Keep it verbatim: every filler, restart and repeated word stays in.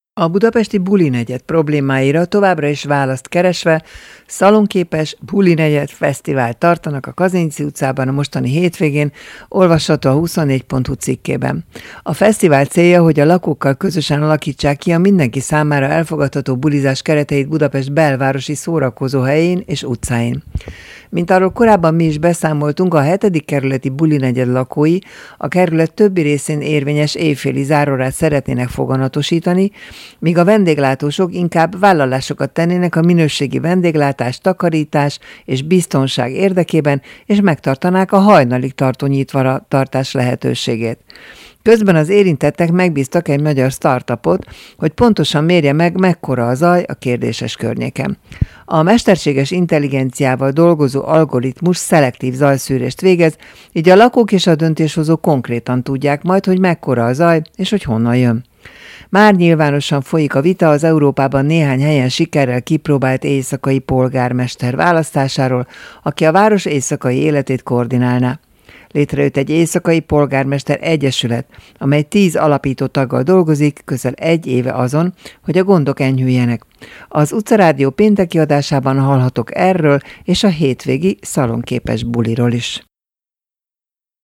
A budapesti bulinegyed problémáira továbbra is választ keresve szalonképes bulinegyed fesztivált tartanak a Kazinczy utcában a mostani hétvégén, olvasható a huszonnégy pont hu cikkében. A fesztivál célja, hogy a lakókkal közösen alakítsák ki a mindenki számára elfogadható bulizás kereteit Budapest belvárosi szórakozóhelyén és utcáin. Mint arról korábban mi is beszámoltunk, a hetedik kerületi bulinegyed lakói a kerület többi részén érvényes éjféli zárórát szeretnének foganatosítani, míg a vendéglátósok inkább vállalásokat tennének a minőségi vendéglátás, takarítás és biztonság érdekében, és megtartanák a hajnalig tartó nyitva tartás lehetőségét. Közben az érintettek megbíztak egy magyar startupot, hogy pontosan mérje meg, mekkora a zaj a kérdéses környéken. A mesterséges intelligenciával dolgozó algoritmus szelektív zajszűrést végez, így a lakók és a döntéshozók konkrétan tudják majd, hogy mekkora a zaj és hogy honnan jön. Már nyilvánosan folyik a vita az Európában néhány helyen sikerrel kipróbált éjszakai polgármester választásáról, aki a város éjszakai életét koordinálná. Létrejött egy éjszakai polgármester egyesület, amely tíz alapító taggal dolgozik, közel egy éve azon, hogy a gondok enyhüljenek. Az Utcarádió pénteki adásában hallhatok erről és a hétvégi szalonképes buliról is.